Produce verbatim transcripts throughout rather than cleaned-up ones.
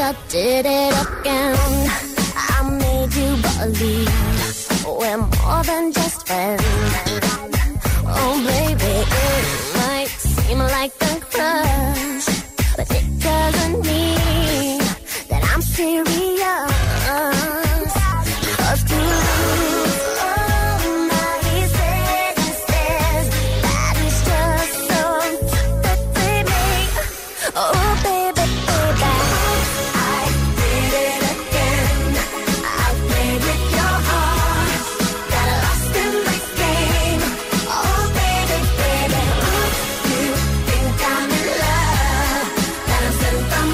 I did it again. I made you believe we're more than just friends. Oh baby, it might seem like a crush, but it doesn't mean that I'm serious. 'Cause to lose all my senses, that is just so typically me. Oh baby, baby, I did it again. I played with your heart, got lost in this game. Oh baby, baby, you think I'm in love, that I'm sent from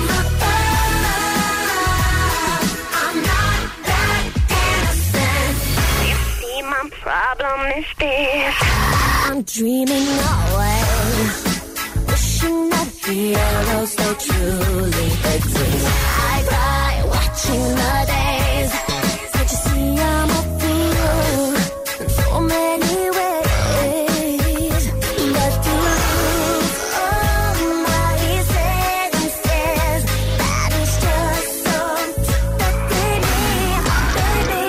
above. I'm not that innocent. You see, my problem is this: I'm dreaming away, wishing that heroes they truly exist. I cry watching the days. Can't you see I'm a fool in so many ways? But to lose all my senses, that is just so typically me, baby.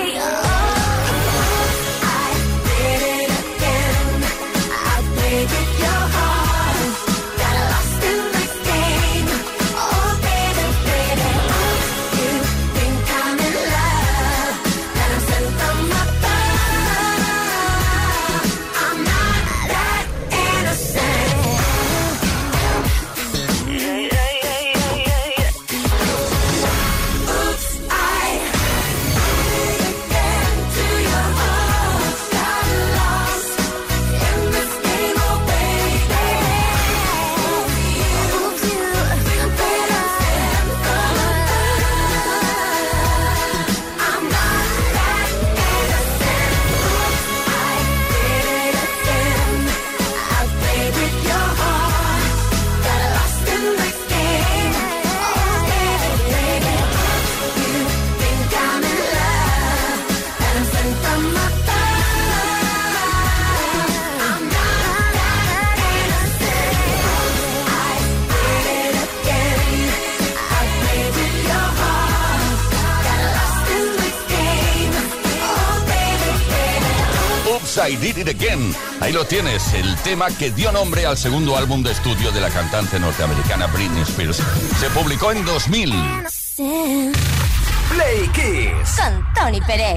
Oh, I did it again. I played with your heart, got lost in this game. Oh baby, baby, you think I'm in love, that I'm sent from above. I'm not that innocent. Yeah, yeah, yeah, yeah, yeah, yeah. Oops, I did it again to your heart, got lost in this game. Oh baby, oops, you, but I am from above. I'm not that innocent. Oops, I did it again. I played with your heart, got lost in this game. Oh baby, baby, you think I'm in love, that I'm sent from above. I'm not that innocent. I did it again. I played with your heart, got lost in this game. Oh baby, baby. Oops, I Did It Again. Ahí lo tienes, el tema que dio nombre al segundo álbum de estudio de la cantante norteamericana Britney Spears. Se publicó en dos mil. Innocent. Play Kiss. Con Tony Pérez.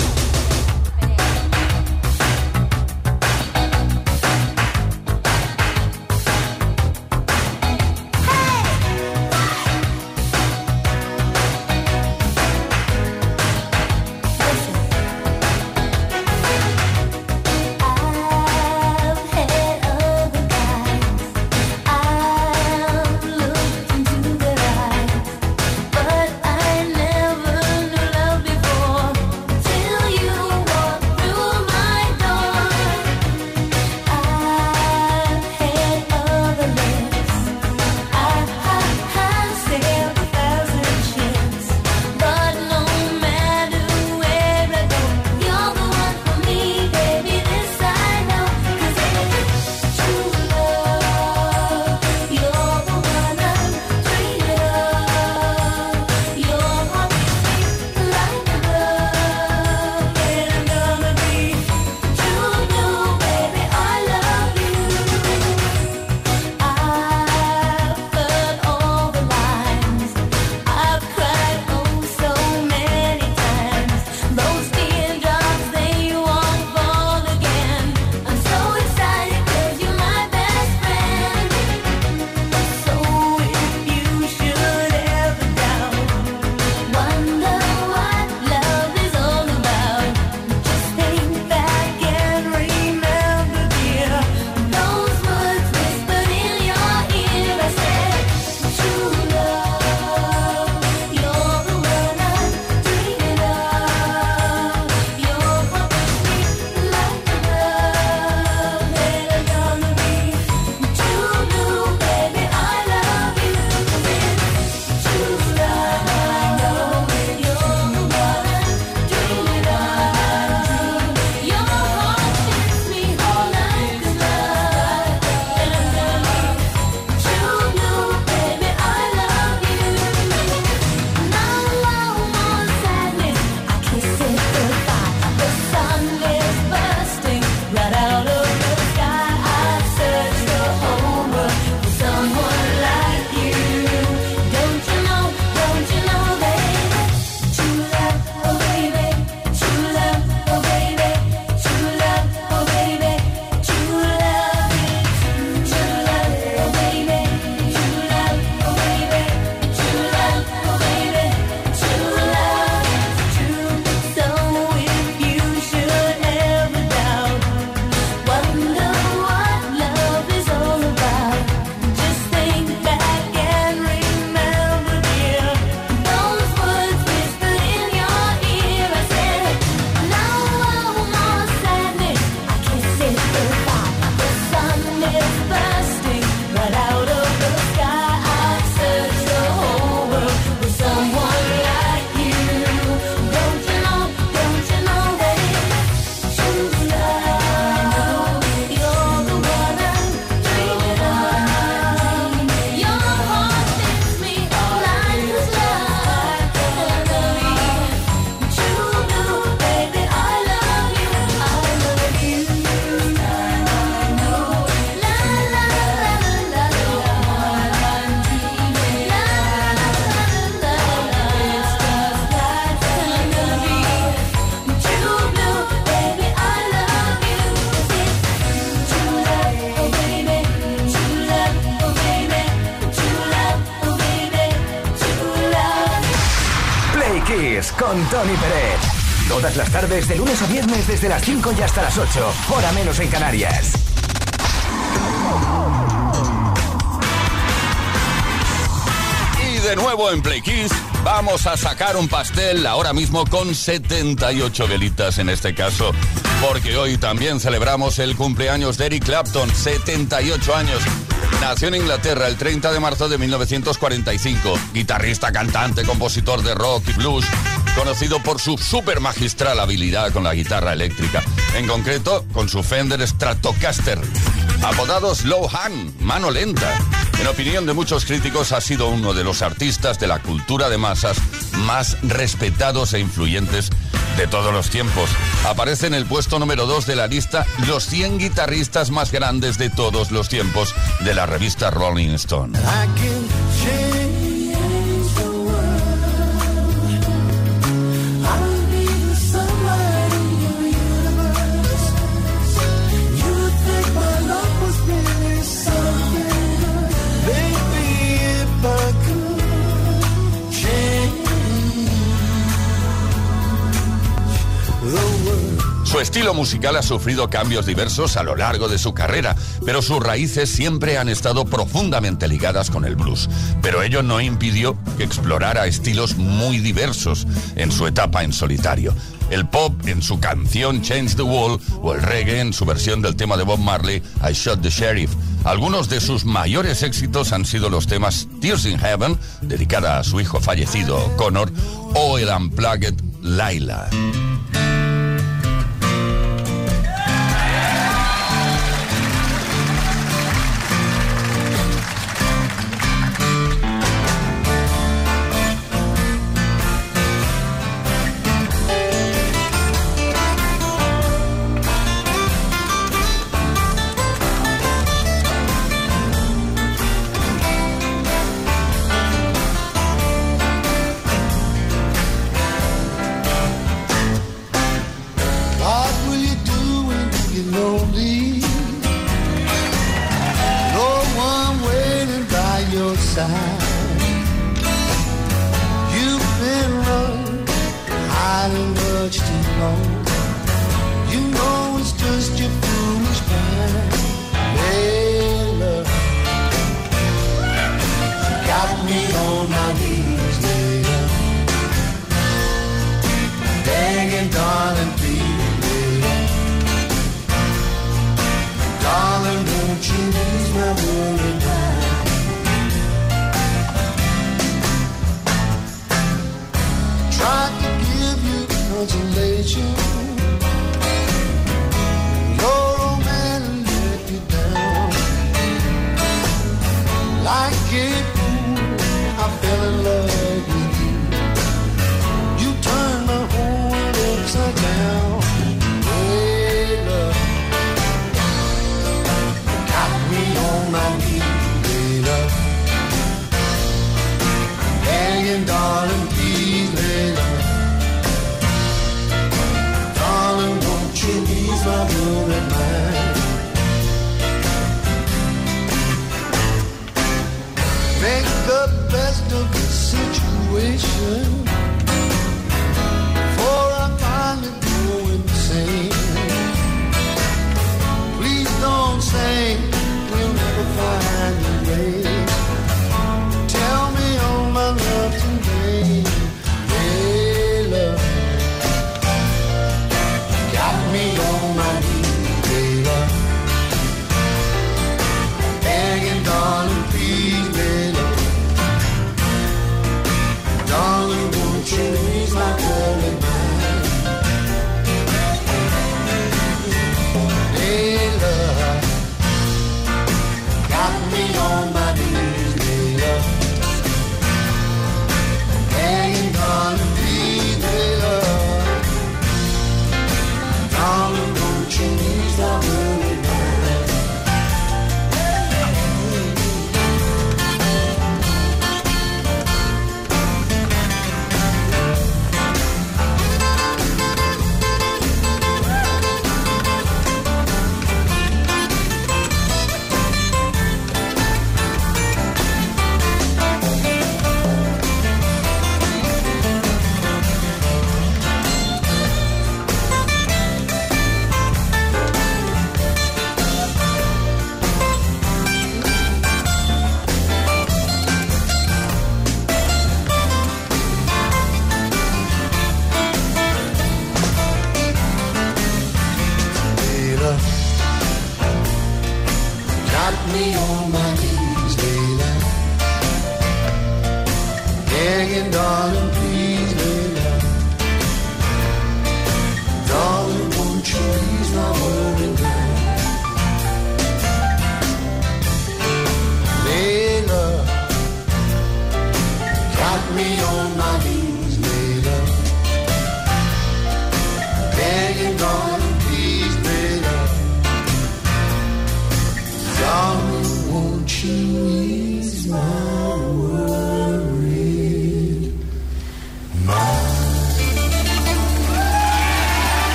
I've had other guys, I've looked into their eyes, but I never knew love before till you con Tony Pérez. Todas las tardes, de lunes a viernes, desde las cinco y hasta las ocho, hora menos en Canarias. Y de nuevo en Play Kiss, vamos a sacar un pastel ahora mismo con setenta y ocho velitas en este caso, porque hoy también celebramos el cumpleaños de Eric Clapton, setenta y ocho años. Nació en Inglaterra el treinta de marzo de mil novecientos cuarenta y cinco. Guitarrista, cantante, compositor de rock y blues, conocido por su súper magistral habilidad con la guitarra eléctrica, en concreto con su Fender Stratocaster, apodado Slow Hand, mano lenta. En opinión de muchos críticos, ha sido uno de los artistas de la cultura de masas más respetados e influyentes de todos los tiempos. Aparece en el puesto número dos de la lista Los cien guitarristas más grandes de todos los tiempos de la revista Rolling Stone. Su estilo musical ha sufrido cambios diversos a lo largo de su carrera, pero sus raíces siempre han estado profundamente ligadas con el blues. Pero ello no impidió que explorara estilos muy diversos en su etapa en solitario. El pop en su canción Change the World o el reggae en su versión del tema de Bob Marley, I Shot the Sheriff. Algunos de sus mayores éxitos han sido los temas Tears in Heaven, dedicada a su hijo fallecido Connor, o el Unplugged Laila.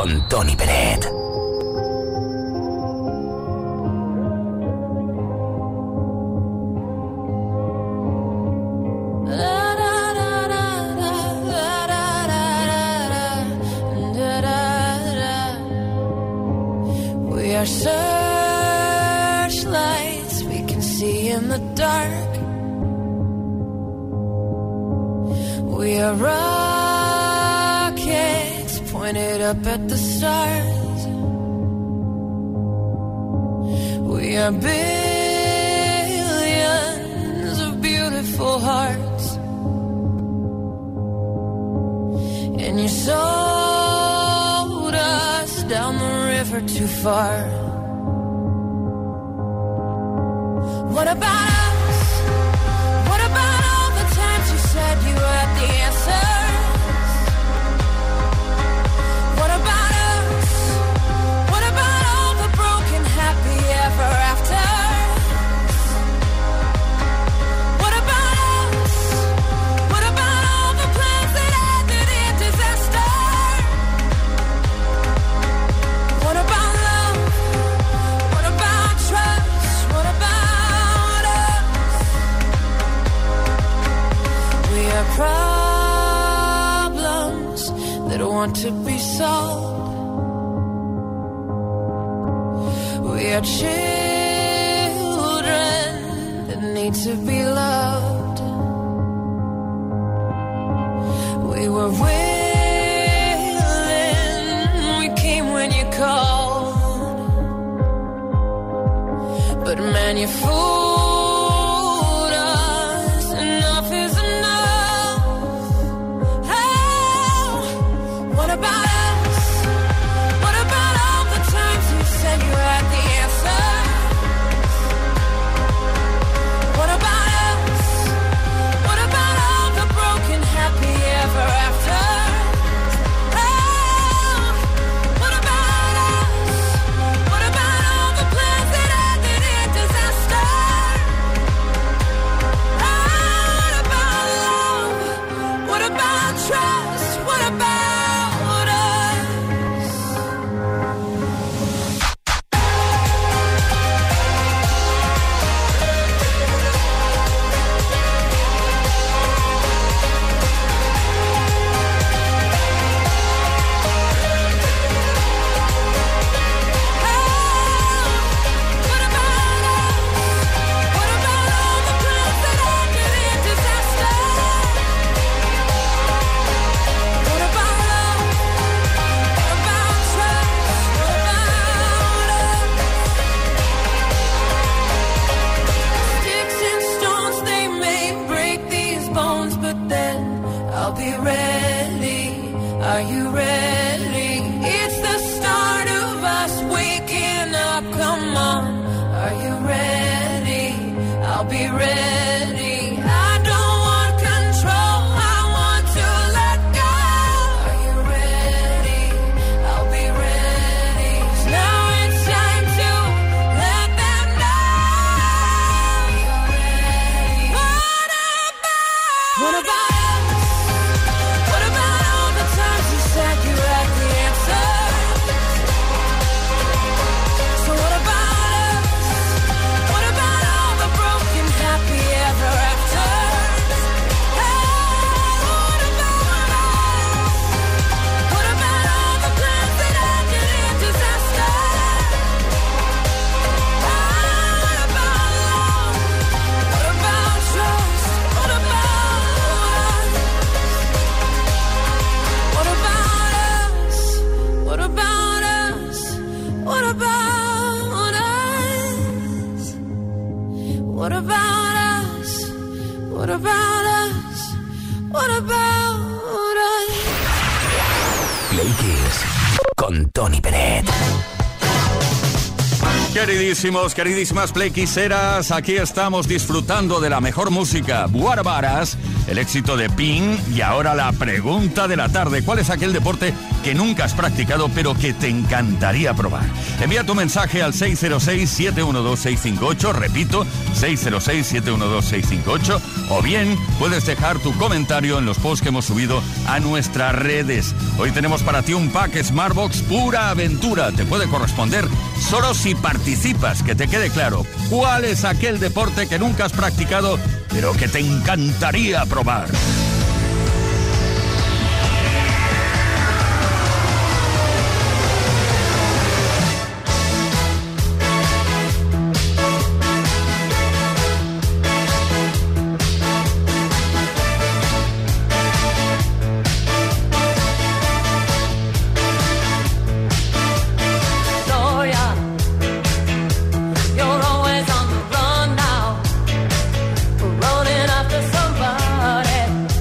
con Tony Peret. We are searchlights we can see in the dark. We are rockets pointed up at the stars. We are billions of beautiful hearts. And you sold us down the river too far. What about us? What about all the times you said you had the answers? What about us? What about all the broken happy ever afters? What about us? What about all the plans that ended in disaster? What about love? What about trust? What about us? We are problems that want to be solved. We are children that need to be loved. We were willing, we came when you called. But man, you fooled us. Enough is enough. Oh, what about us? What about all the times you said you had the answer? What about us? What about all the broken happy ever after? Oh, what about us? What about all the plans that ended in disaster? Oh, what about love? What about trust? What about us? What about us? What about all the plans that ended in disaster? What about love? What about trust? What about us? Sticks and stones, they may break these bones, but then I'll be ready. Are you ready? It's the start of us waking up. Come on, are you ready? I'll be ready. I don't want control. I want to let go. Are you ready? I'll be ready. Now it's time to let them know. You're ready. What about? What about us? What about all the times you said you had the answer? So what about us? What about all the broken happy ever after? Oh, what about us? What about all the plans that ended in disaster? Oh, what about love? What about trust? What about us? What about us? What about us? What about us? What about us? What about us? What about us? Play Kiss con Tony Peret. Queridísimos, queridísimas Play Kisseras, aquí estamos disfrutando de la mejor música. What About Us, el éxito de Pink y ahora la pregunta de la tarde. ¿Cuál es aquel deporte que nunca has practicado pero que te encantaría probar? Envía tu mensaje al seis cero seis, siete uno dos, seis cinco ocho, repito, seis cero seis, siete uno dos, seis cinco ocho, o bien puedes dejar tu comentario en los posts que hemos subido a nuestras redes. Hoy tenemos para ti un pack Smartbox pura aventura. Te puede corresponder solo si participas. Que te quede claro, ¿cuál es aquel deporte que nunca has practicado pero que te encantaría probar? Running after somebody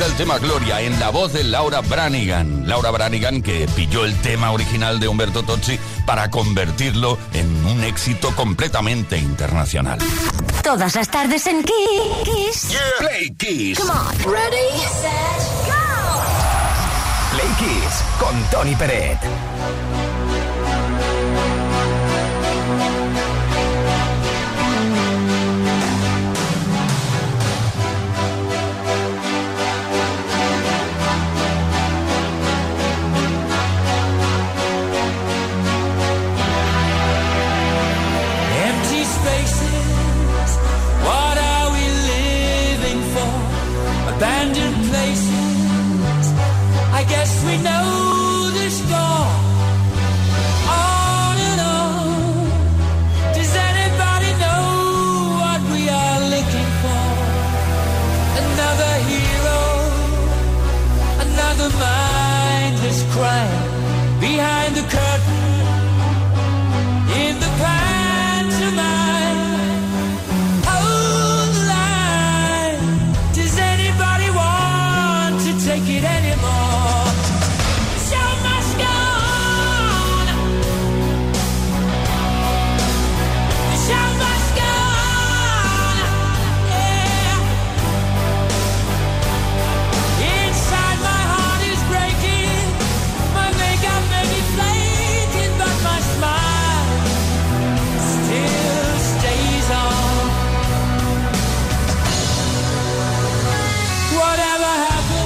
está el tema Gloria, en la voz de Laura Branigan. Laura Branigan, que pilló el tema original de Umberto Tozzi para convertirlo en un éxito completamente internacional. Todas las tardes en Kiss. Yeah. Play Kiss. Come on. Ready, set, go. Play Kiss con Tony Peret. Abandoned places, I guess we know the score. On and on. Does anybody know what we are looking for? Another hero, another mindless crime behind the curtain in the pantomime. Take it anymore. The show must go on. The show must go on. Yeah. Inside my heart is breaking. My makeup may be flaking, but my smile still stays on. Whatever happens,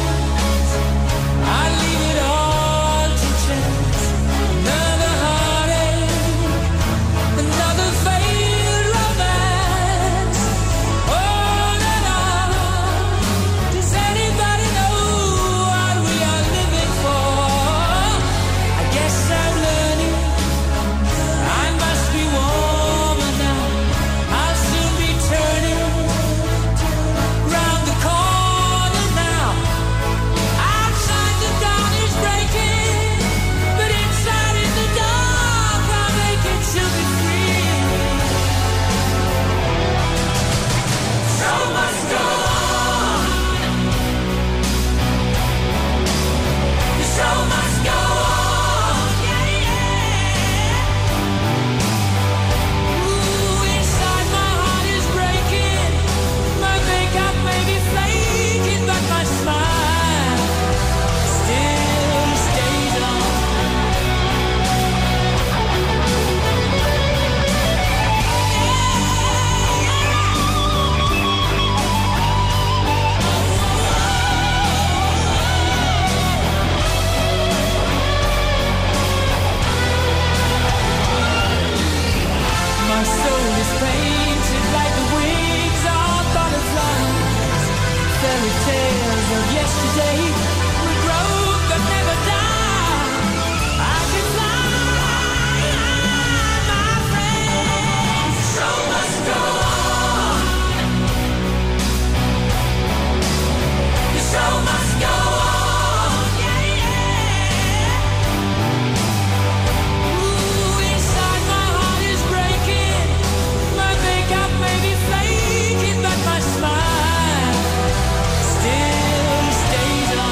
still stays on.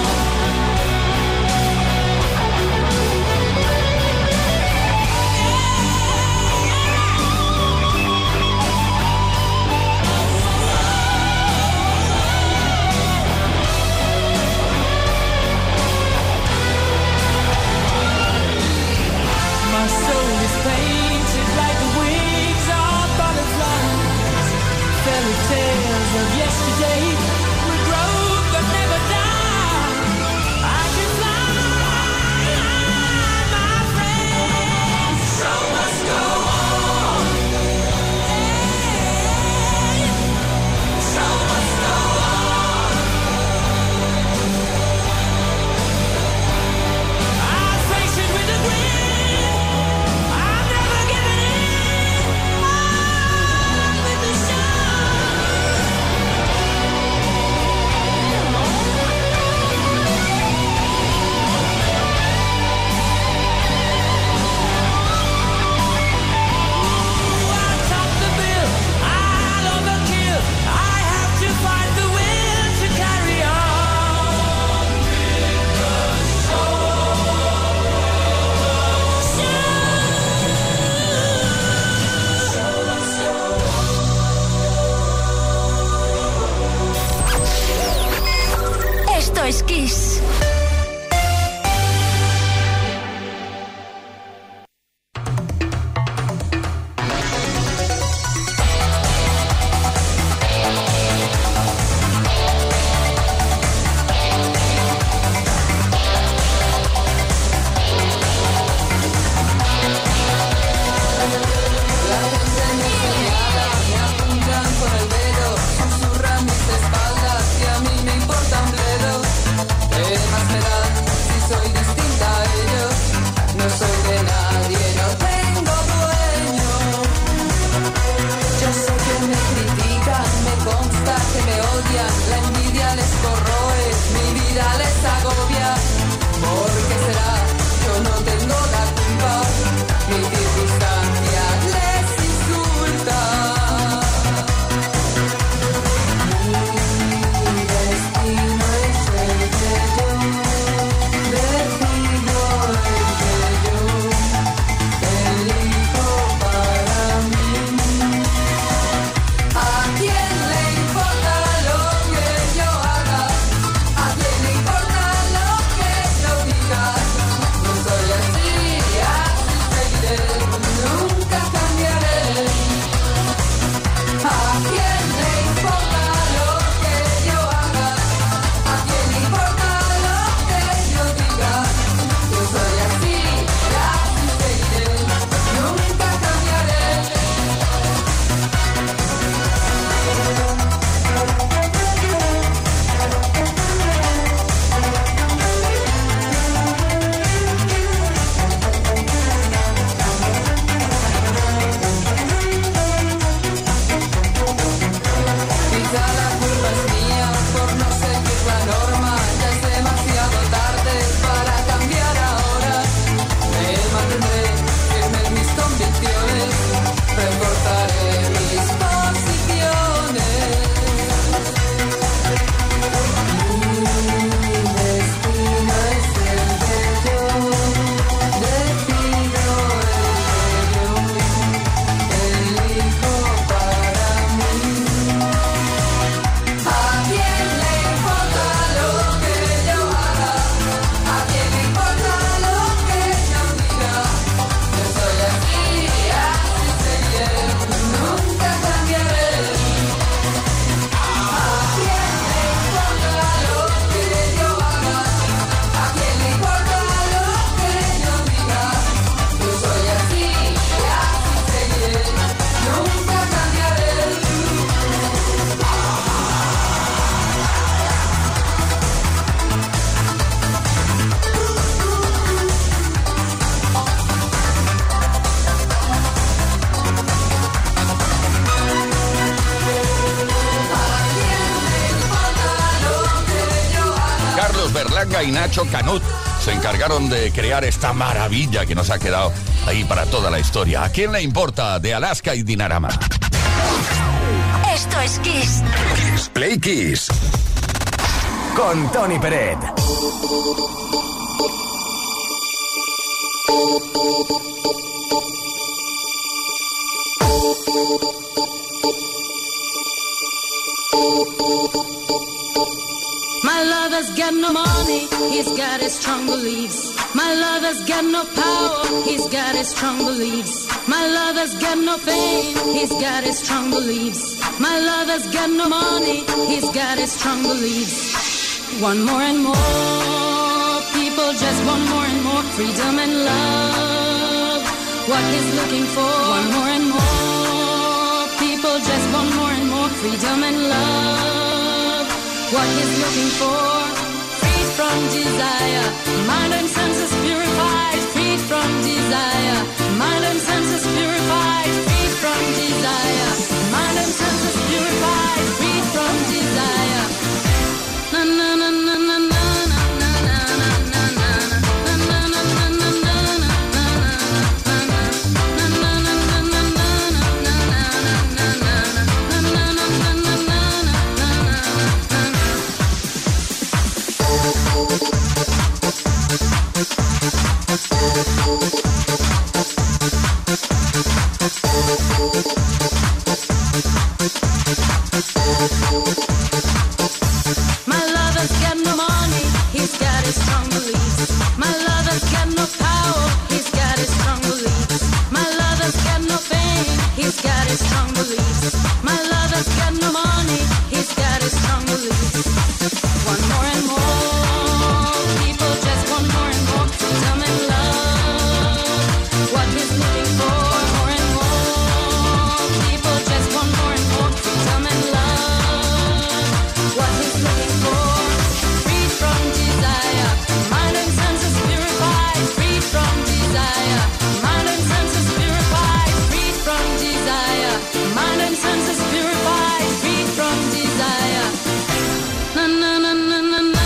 Esto es Kiss. Y Nacho Canut se encargaron de crear esta maravilla que nos ha quedado ahí para toda la historia. ¿A quién le importa? De Alaska y Dinarama. Esto es Kiss. Kiss Play Kiss. Con Tony Peret. My lover's got no money, he's got his strong beliefs. My lover's got no power, he's got his strong beliefs. My lover's got no fame, he's got his strong beliefs. My lover's got no money, he's got his strong beliefs. One more and more, people just want more and more freedom and love. What he's looking for, one more and more, people just want more and more freedom and love. What he's looking for, freed from desire, mind and senses purified, freed from desire, mind and senses purified, freed from desire, mind and senses purified, freed from desire. Na na na na na na. We'll be right back. strong beliefs. My lover's got no money, he's got his strong beliefs. One more and more people just want more and more to tell me love what he's looking for. More and more people just want more and more to tell me love what he's looking for. Free from desire, mind and senses purified. Free from desire, mind and senses purified. Free from desire, mind and senses purified. Free from desire. Na na na na na na.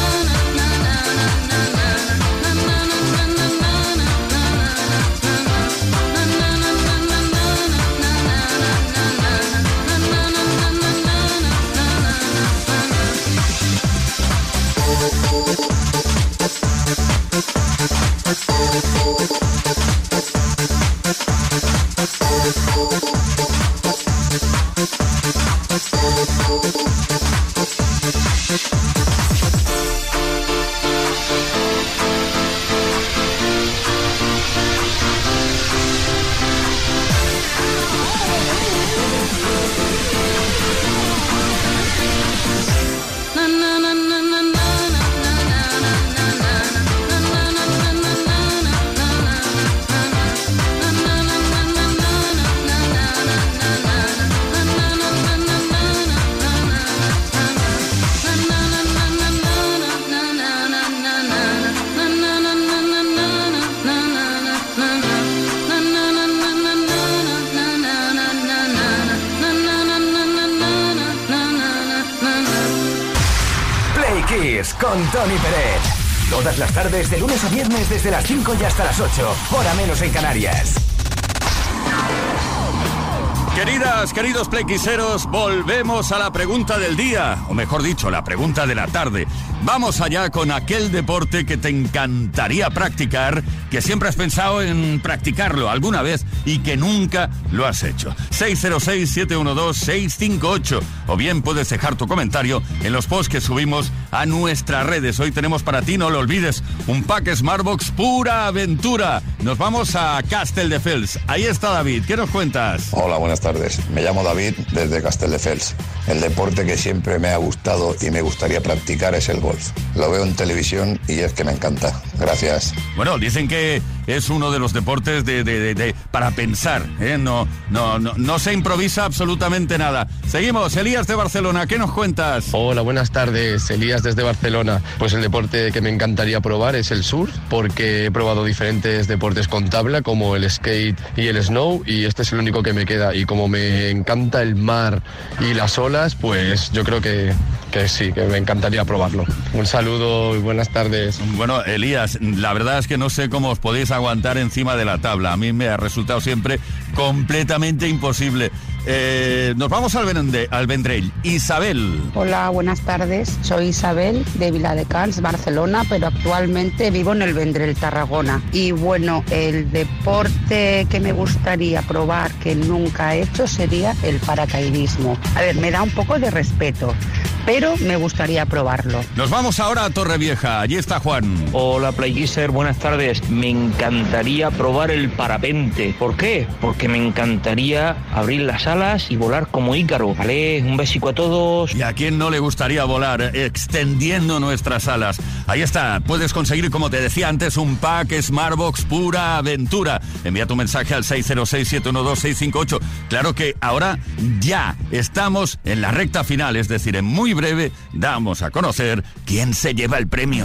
Con Tony Pérez. Todas las tardes, de lunes a viernes, desde las cinco y hasta las ocho. Hora menos en Canarias. Queridas, queridos plequiseros, volvemos a la pregunta del día, o mejor dicho, la pregunta de la tarde. Vamos allá con aquel deporte que te encantaría practicar, que siempre has pensado en practicarlo alguna vez y que nunca lo has hecho. seis cero seis, siete uno dos, seis cinco ocho. O bien puedes dejar tu comentario en los posts que subimos a nuestras redes. Hoy tenemos para ti, no lo olvides, un pack Smartbox pura aventura. Nos vamos a Castelldefels. Ahí está David. ¿Qué nos cuentas? Hola, buenas tardes. Me llamo David desde Castelldefels. El deporte que siempre me ha gustado y me gustaría practicar es el golf. Lo veo en televisión y es que me encanta. Gracias. Bueno, dicen que es uno de los deportes de, de, de, de para pensar, ¿eh? No, no, no, no se improvisa absolutamente nada. Seguimos, Elías de Barcelona, ¿qué nos cuentas? Hola, buenas tardes, Elías desde Barcelona. Pues el deporte que me encantaría probar es el surf, porque he probado diferentes deportes con tabla, como el skate y el snow, y este es el único que me queda. Y como me encanta el mar y las olas, pues yo creo que, que sí, que me encantaría probarlo. Un saludo y buenas tardes. Bueno, Elías, la verdad es que no sé cómo os podéis aguantar encima de la tabla. A mí me ha resultado siempre completamente imposible. Eh, nos vamos al, Vende, al Vendrell. Isabel. Hola, buenas tardes. Soy Isabel de Viladecans, Barcelona, pero actualmente vivo en el Vendrell, Tarragona. Y bueno, el deporte que me gustaría probar, que nunca he hecho, sería el paracaidismo. A ver, me da un poco de respeto, pero me gustaría probarlo. Nos vamos ahora a Torrevieja. Allí está Juan. Hola, Playgeezer, buenas tardes. Me encantaría probar el parapente. ¿Por qué? Porque me encantaría abrir las alas y volar como Ícaro. Vale, un besico a todos. ¿Y a quién no le gustaría volar extendiendo nuestras alas? Ahí está, puedes conseguir, como te decía antes, un pack Smartbox pura aventura. Envía tu mensaje al seis cero seis, siete uno dos, seis cinco ocho. Claro que ahora ya estamos en la recta final, es decir, en muy breve damos a conocer quién se lleva el premio.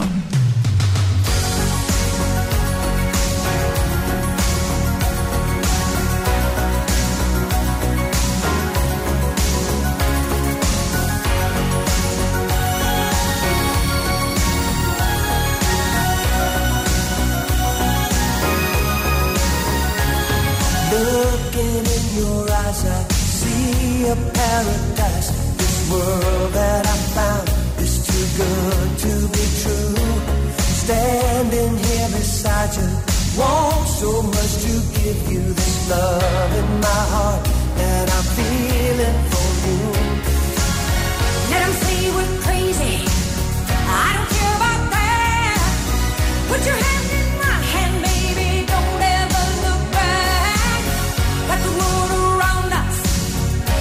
Looking in your eyes, I see a paradise. This world that I found is too good to be true. Standing here beside you, want so much to give you this love in my heart that I'm feeling for you. Let 'em say we're crazy. I don't care about that. Put your hand in my hand, baby. Don't ever look back. Got the world around us,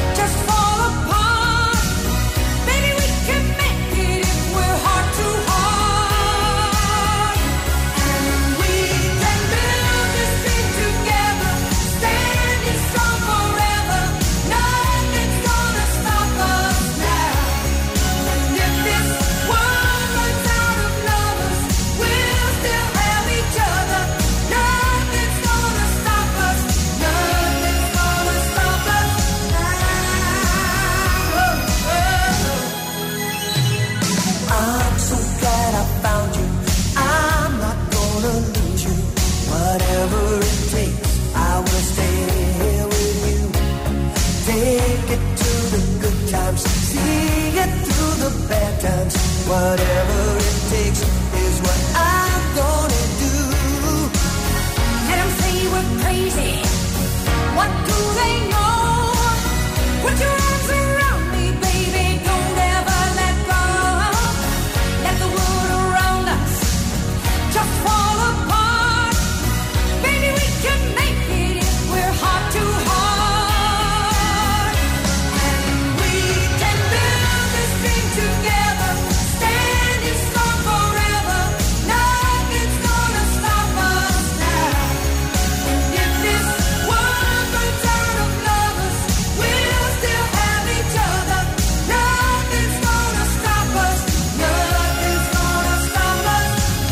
Whatever it takes is what I'm gonna do. Let them say we're crazy. What do they know? Put your arms around me, baby. Don't ever let go. Let the world around us just fall apart. Baby, we can make it if we're heart to heart. And we can build this dream together. Standing strong forever. Nothing's gonna stop us now. And if this world runs out of lovers, we'll still have each other. Nothing's gonna stop us. Nothing's gonna stop us.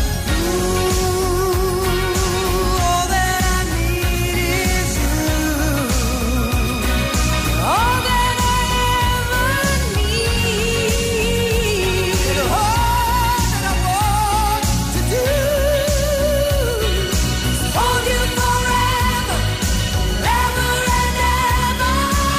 Ooh, all that I need is you. All that I ever need. All that I want to do is hold you forever, forever and ever.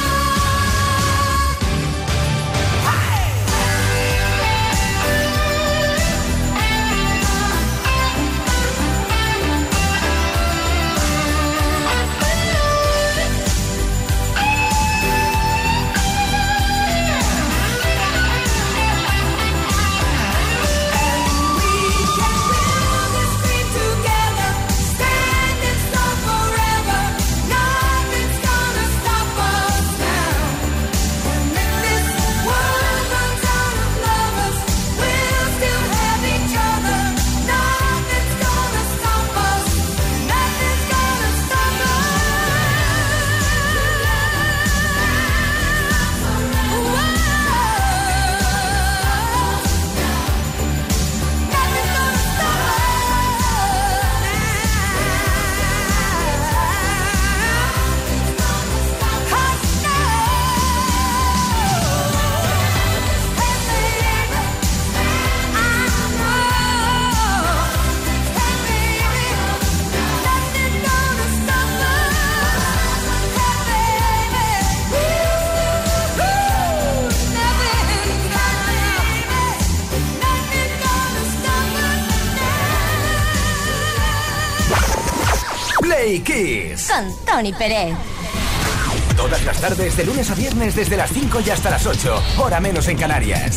Play Kiss. Con Tony Pérez. Todas las tardes, de lunes a viernes, desde las cinco y hasta las ocho. Hora menos en Canarias.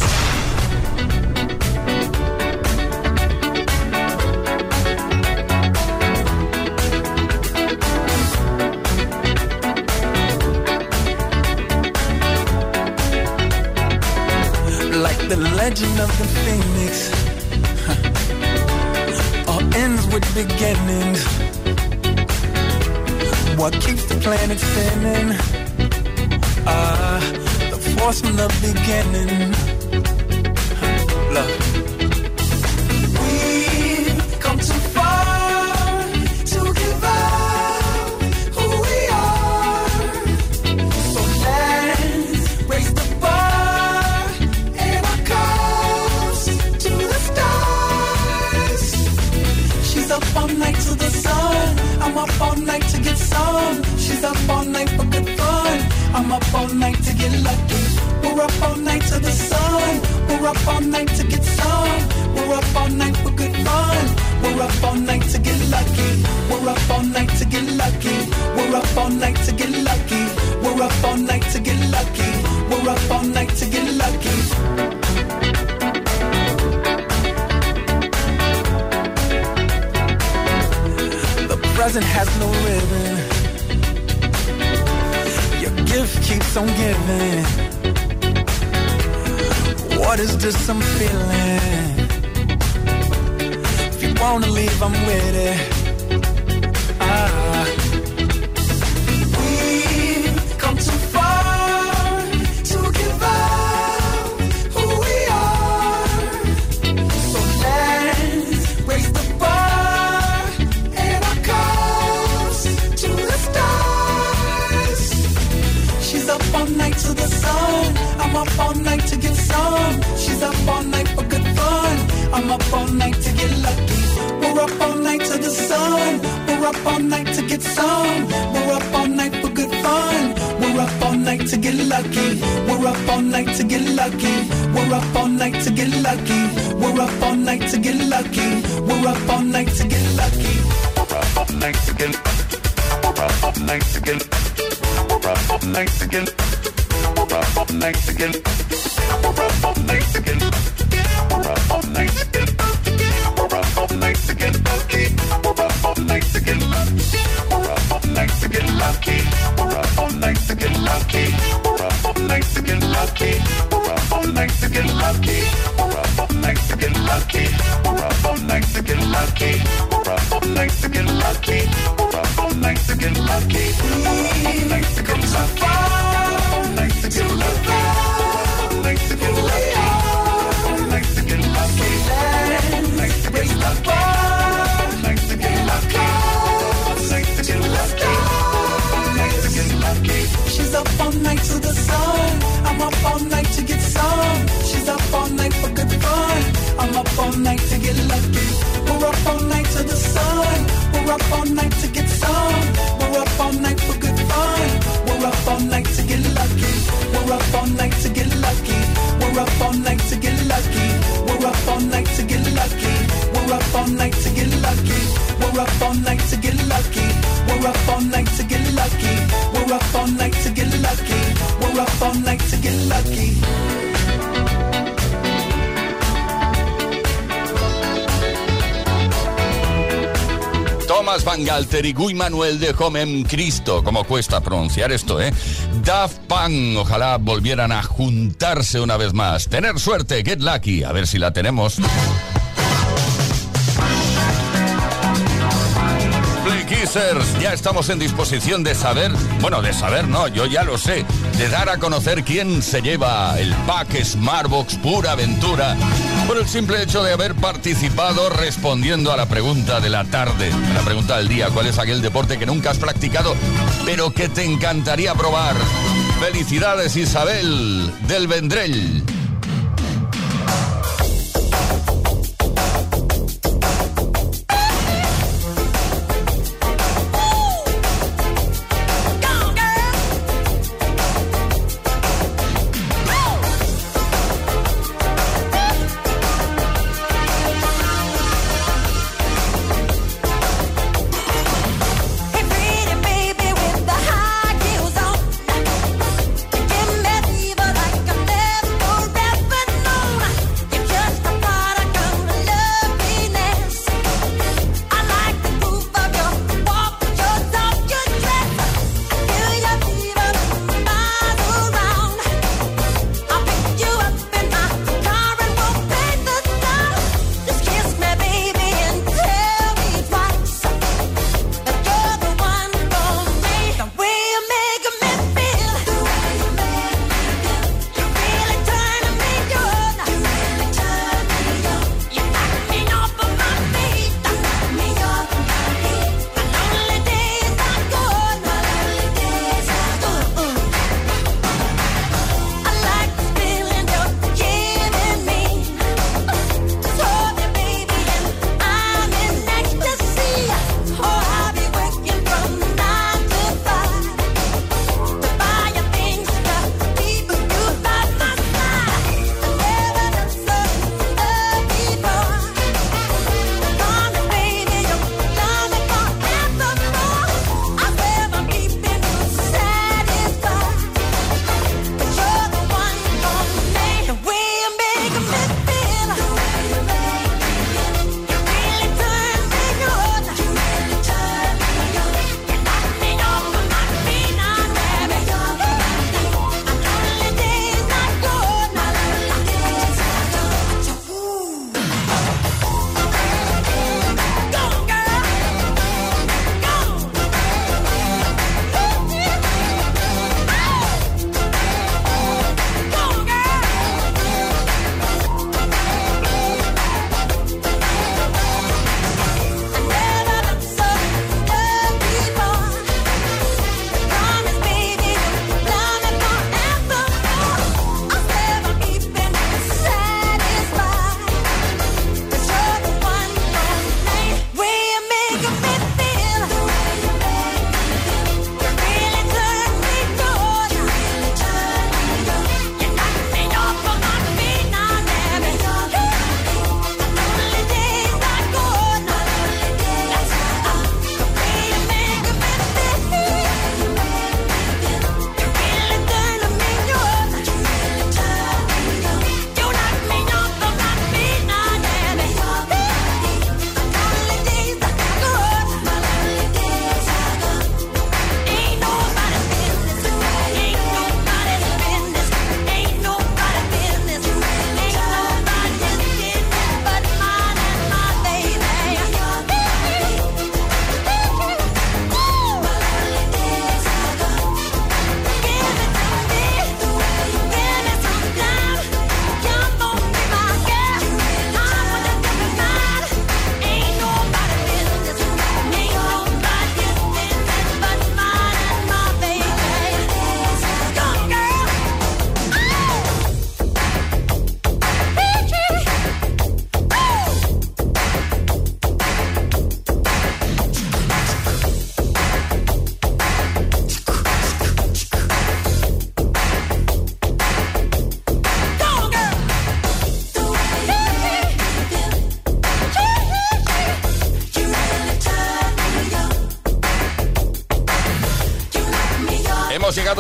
Like the legend of the phoenix, huh. All ends with beginnings. What keeps the planet spinning? Ah, uh, the force from the beginning. Huh. Look, we've come too far to give up who we are. So let's raise the bar and our cups to the stars. She's up all night to the sun. I'm up all night to get some. She's up all night for good fun. I'm up all night to get lucky. We're up all night to the sun. We're up all night to get some. We're up all night for good fun. We're up all night to get lucky. We're up all night to get lucky. We're up all night to get lucky. We're up all night to get lucky. We're up all night to get lucky. Present has no ribbon. Your gift keeps on giving. What is this I'm feeling? If you wanna leave, I'm with it. Ah, we've come too far to give up who we are. So let's raise the bar and our cups to the stars. She's up all night to the sun. I'm up all night to get some. She's up all night for good fun. I'm up all night to get lucky. We're up all night to the sun. We're up all night to get some. We're up all night for good fun. We're up all night to get lucky. We're up all night to get lucky. We're up all night to get lucky. We're up all night to get lucky. We're up all night to get lucky. We're up all night to get. We're up all night to get. We're up all night to get. We're up all night to get. We're up all night to get. We're up all night to get. We're up all night to get lucky. We're up all night to get lucky. We're up all night to get lucky. We're up all night to get lucky. We're up all night to get lucky. We're up all night to get lucky. We're up all night to get lucky. We're up all night to get lucky. We're up all night to get lucky. We're up all night to get lucky. We're up all night to get lucky. We're up all night to get lucky. We're up all night to get lucky. We're up all night to get lucky. Raise the bar, like to get lucky, like to get lucky, like to get lucky. She's up all night to the sun. I'm up all night to get some. She's up all night for good fun. I'm up all night to get lucky. We're up all night to the sun. We're up all night to get some. We're up all night for good fun. We're up all night to get lucky. We're up all night to get lucky. We're up all night to get lucky. We're up all night to get lucky. We're up all night to get lucky. We're up all night to get lucky. We're up all night to get lucky. We're up all night to get lucky. We're up all night to get lucky. Thomas Van Galter y Guy Manuel de Homem Cristo. ¿Cómo cuesta pronunciar esto, eh? Daft Punk, ojalá volvieran a juntarse una vez más. Tener suerte, get lucky, a ver si la tenemos. Kissers, ya estamos en disposición de saber, bueno, de saber no, yo ya lo sé, de dar a conocer quién se lleva el pack Smartbox Pura Aventura por el simple hecho de haber participado respondiendo a la pregunta de la tarde, a la pregunta del día: ¿cuál es aquel deporte que nunca has practicado pero que te encantaría probar? Felicidades, Isabel del Vendrell. Give me fever like I've never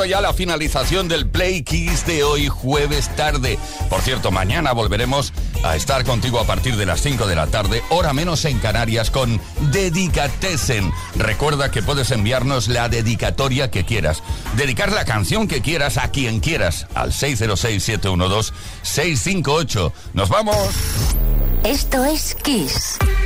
llegado ya la finalización del Play Kiss de hoy, jueves tarde. Por cierto, mañana volveremos a estar contigo a partir de las cinco de la tarde, hora menos en Canarias, con Dedicatesen. Recuerda que puedes enviarnos la dedicatoria que quieras, dedicar la canción que quieras a quien quieras, al seis cero seis, siete uno dos, seis cinco ocho. ¡Nos vamos! Esto es Kiss.